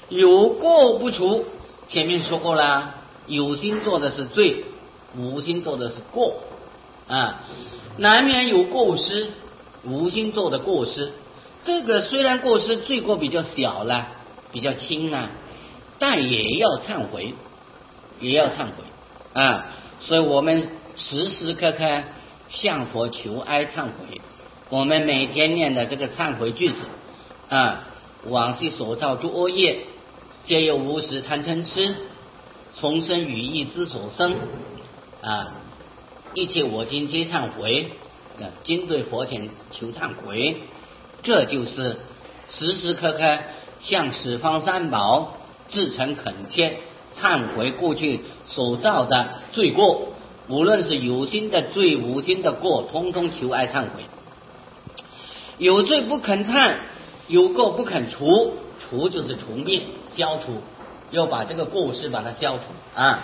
有过不除，前面说过了，有心做的是罪，无心做的是过啊，难免有过失，无心做的过失。这个虽然过失罪过比较小了，比较轻啊，但也要忏悔，也要忏悔啊。所以我们时时刻刻向佛求哀忏悔。我们每天念的这个忏悔句子啊，往昔所造诸恶业，皆由无始贪嗔痴，从生语意之所生啊，一切我今皆忏悔，今对佛前求忏悔。这就是时时刻刻向十方三宝至诚恳切忏悔过去所造的罪过，无论是有心的罪无心的过，通通求哀忏悔。有罪不肯忏，有过不肯除，除就是除灭消除，要把这个过失把它消除啊。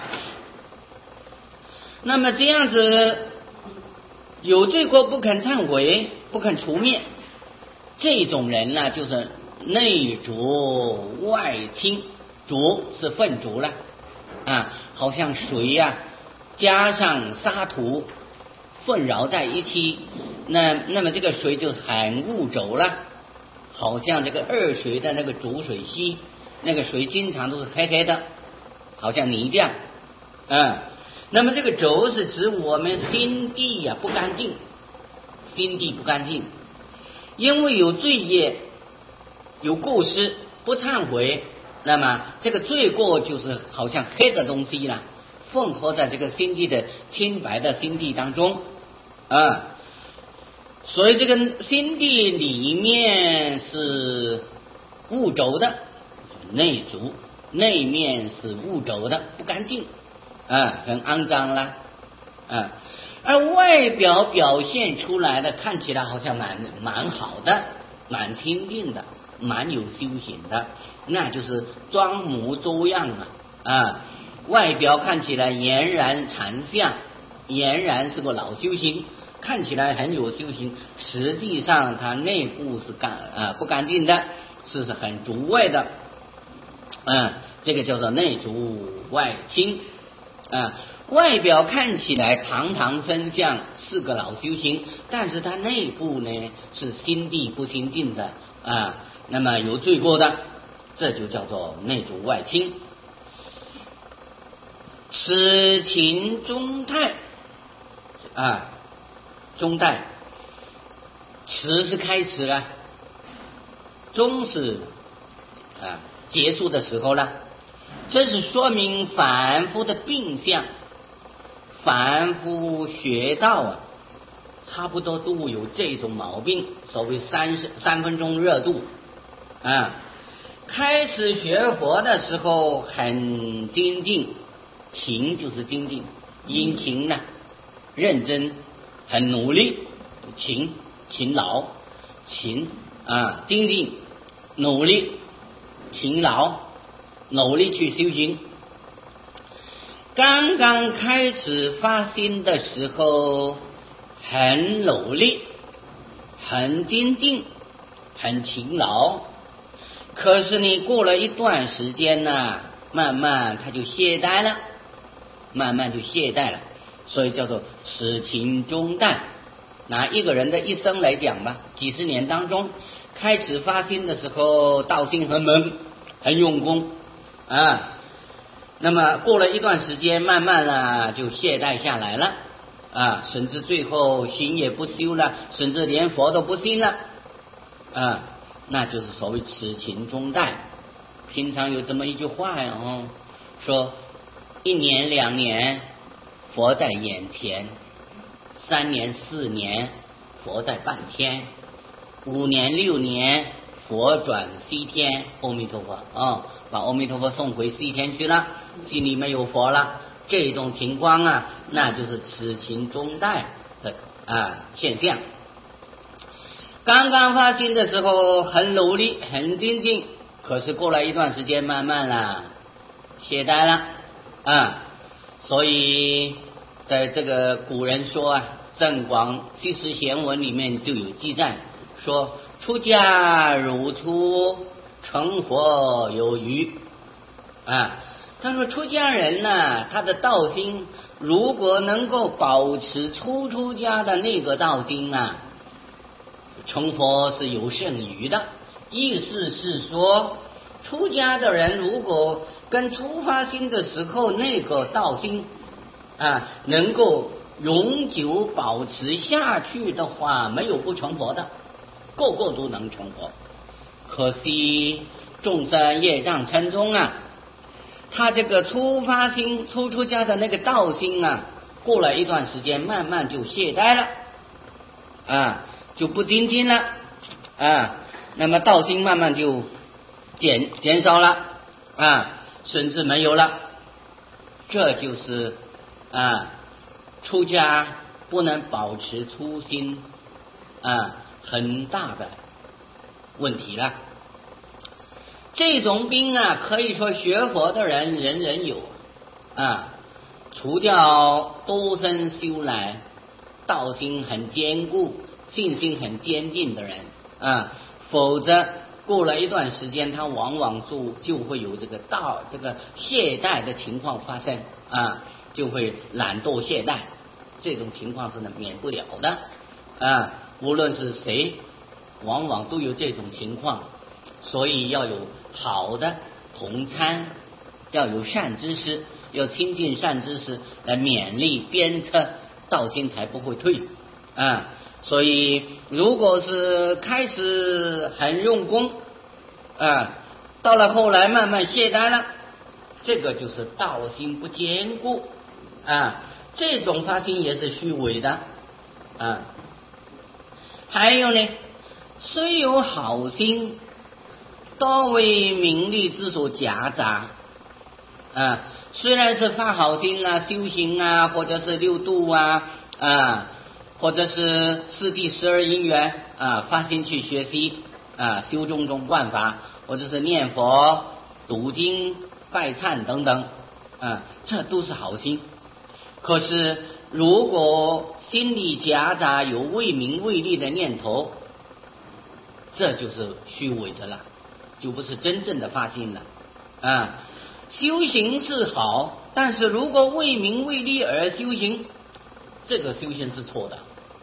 那么这样子有罪过不肯忏悔，不肯除灭，这种人呢，就是内浊外清，浊是粪浊了啊，好像水呀，加上沙土混淆在一起，那么这个水就很污浊了，好像这个二水的那个浊水溪，那个水经常都是黑黑的，好像泥浆那么这个浊是指我们心地不干净，心地不干净，因为有罪业，有过失，不忏悔，那么这个罪过就是好像黑的东西了，混合在这个心地的清白的心地当中所以这个心地里面是污浊的，内浊，内面是污浊的，不干净很肮脏啦而外表表现出来的看起来好像蛮好的，蛮清净的，蛮有修行的，那就是装模作样外表看起来俨然禅相，俨然是个老修行，看起来很有修行，实际上他内部是不干净的，是很浊外的这个叫做内浊外清外表看起来堂堂正相，是个老修行，但是他内部呢是心地不清净的那么有罪过的，这就叫做内浊外清。此情中态中态，此是开始了，中是结束的时候了，这是说明凡夫的病相，凡夫学道差不多都有这种毛病，所谓三分钟热度开始学佛的时候很精进，勤就是精进，殷勤认真，很努力，勤劳，精进，努力，勤劳，努力去修行。刚刚开始发心的时候很努力，很精进，很勤劳，可是你过了一段时间慢慢他就懈怠了，所以叫做此情中淡。拿一个人的一生来讲吧，几十年当中，开始发心的时候道心很猛，很用功那么过了一段时间，慢慢就懈怠下来了甚至最后行也不修了，甚至连佛都不信了那就是所谓此情中淡。平常有这么一句话说1年2年佛在眼前，3年4年佛在半天，5年6年佛转西天，阿弥陀佛把阿弥陀佛送回西天去了，心里没有佛了，这种情况那就是此情中淡的现象。刚刚发心的时候很努力很精进，可是过了一段时间慢慢懈怠了所以在这个古人说正广济世贤文里面就有记载说，出家如初， 成佛有余啊。他说出家人呢，他的道心如果能够保持出家的那个道心啊，成佛是有剩余的。意思是说，出家的人如果跟出发心的时候那个道心啊，能够永久保持下去的话，没有不成佛的，个个都能成佛。可惜众生业障深重啊，他这个出发心出家的那个道心啊，过了一段时间慢慢就懈怠了啊，就不精进了啊，那么道心慢慢就减少了啊，甚至没有了。这就是出家不能保持初心很大的问题了。这种病可以说学佛的人人人有除掉多生修来道心很坚固、信心很坚定的人否则过了一段时间，他往往就会有这个懈怠的情况发生就会懒惰懈怠，这种情况是免不了的无论是谁，往往都有这种情况。所以要有好的同参，要有善知识，要亲近善知识来勉励鞭策，道心才不会退所以如果是开始很用功到了后来慢慢懈怠了，这个就是道心不坚固这种发心也是虚伪的还有呢，虽有好心，多为名利之所夹杂虽然是发好心修行或者是六度或者是四谛12因缘发心去学习修种种观法，或者是念佛、读经、拜忏等等这都是好心。可是如果心里夹杂有为名为利的念头，这就是虚伪的了，就不是真正的发心了修行是好，但是如果为名为利而修行，这个修行是错的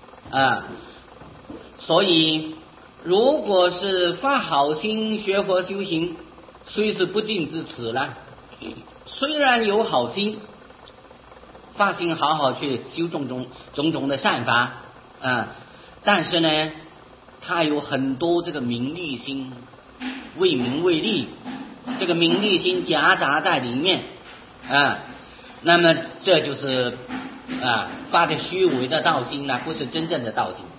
所以如果是发好心学佛修行，虽是不敬之词了，虽然有好心发心好好去修种种的善法但是呢他有很多这个名利心，为名为利，这个名利心夹杂在里面那么这就是发的虚伪的道心不是真正的道心。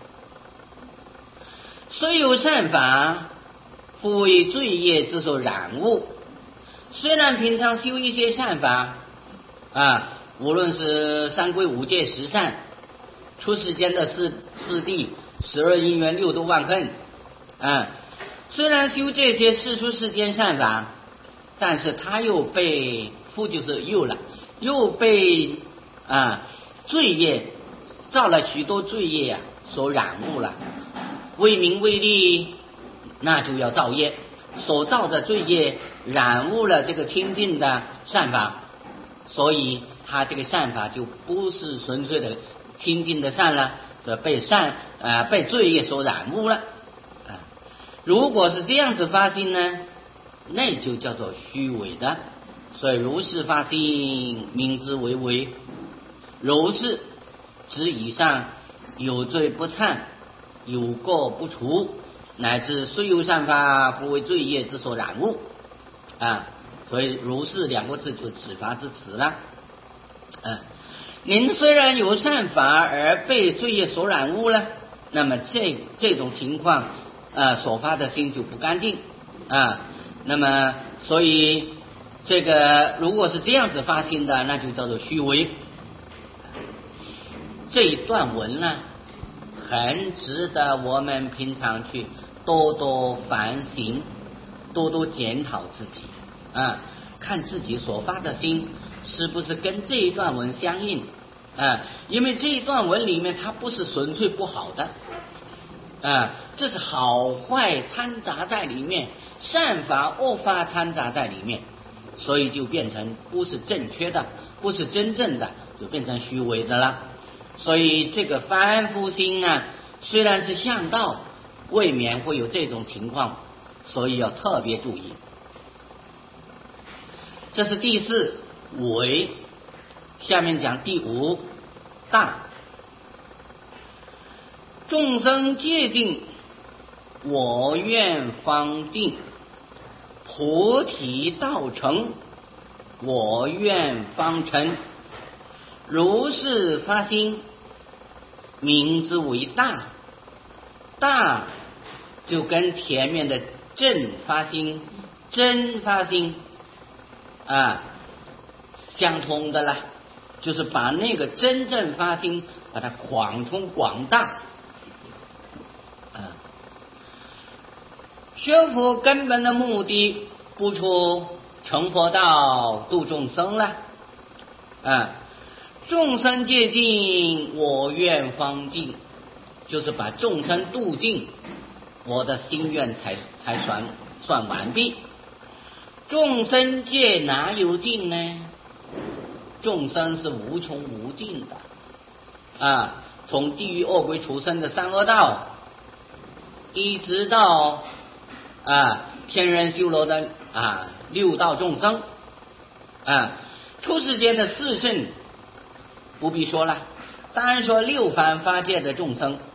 虽有善法，复为罪业之所染污。虽然平常修一些善法无论是三归五戒十善、出世间的四谛、12因缘、六度万恨虽然修这些世出世间善法，但是他又被又被罪业造了许多罪业所染污了。为名为利，那就要造业，所造的罪业染污了这个清净的善法，所以他这个善法就不是纯粹的清净的善了，被罪业所染污了如果是这样子发心呢，那就叫做虚伪的。所以如是发心，名之为伪。如是指以上有罪不忏，有过不除，乃至虽有善法，不为罪业之所染污所以如是两个字就是指罚之词了您虽然有善法而被罪业所染污了，那么这种情况所发的心就不干净那么所以这个如果是这样子发心的，那就叫做虚伪。这一段文呢，很值得我们平常去多多反省，多多检讨自己看自己所发的心是不是跟这一段文相应因为这一段文里面它不是纯粹不好的这是好坏掺杂在里面，善法恶法掺杂在里面，所以就变成不是正确的，不是真正的，就变成虚伪的了。所以这个凡夫心啊，虽然是向道，未免会有这种情况，所以要特别注意。这是第四伪，下面讲第五大。众生界定，我愿方定；菩提道成，我愿方成。如是发心，名之为大。大就跟前面的正发心、真发心相通的啦，就是把那个真正发心把它广充广大。学佛根本的目的不出成佛道度众生了众生界尽，我愿方尽，就是把众生度尽，我的心愿才算完毕。众生界哪有尽呢？众生是无穷无尽的从地狱恶鬼畜生的三恶道，一直到天人修罗的六道众生出世间的四圣不必说了，当然说六凡法界的众生